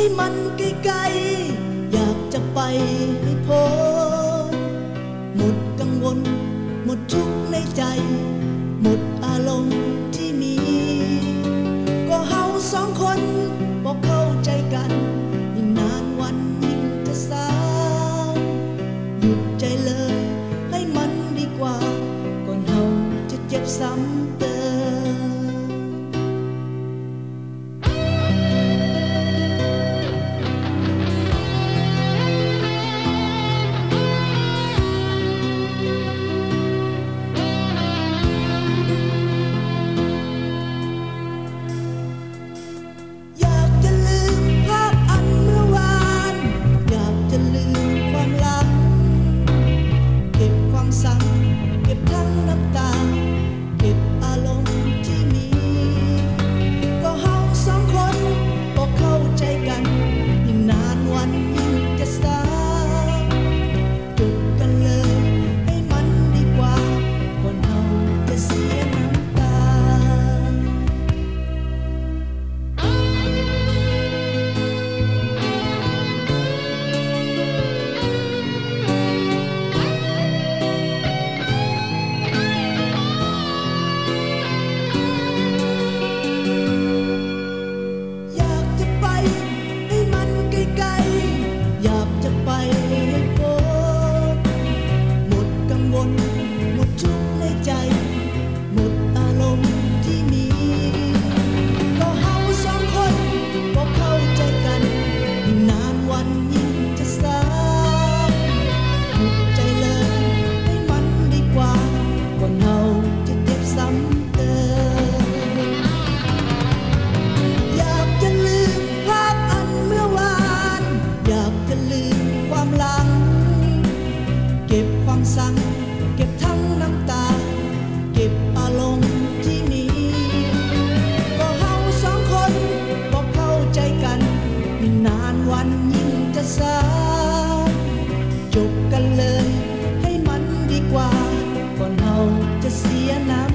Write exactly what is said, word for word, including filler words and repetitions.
มันไกลๆอยากจะไปให้พ้นหมดกังวลหมดทุกข์ในใจหมดอารมณ์ที่มีก็เฮาสองคนบอกเข้าใจกันยิ่งนานวันยิ่งจะเศร้าหยุดใจเลยให้มันดีกว่าก่อนเฮาจะเจ็บซ้ำเติมเก็บทั้งน้ำตาเก็บอารมณ์ที่มีก็เฮาสองคนบอกเข้าใจกันยิ่งนานวันยิ่งจะเศร้าจบกันเลยให้มันดีกว่าก่อนเฮาจะเสียน้ำ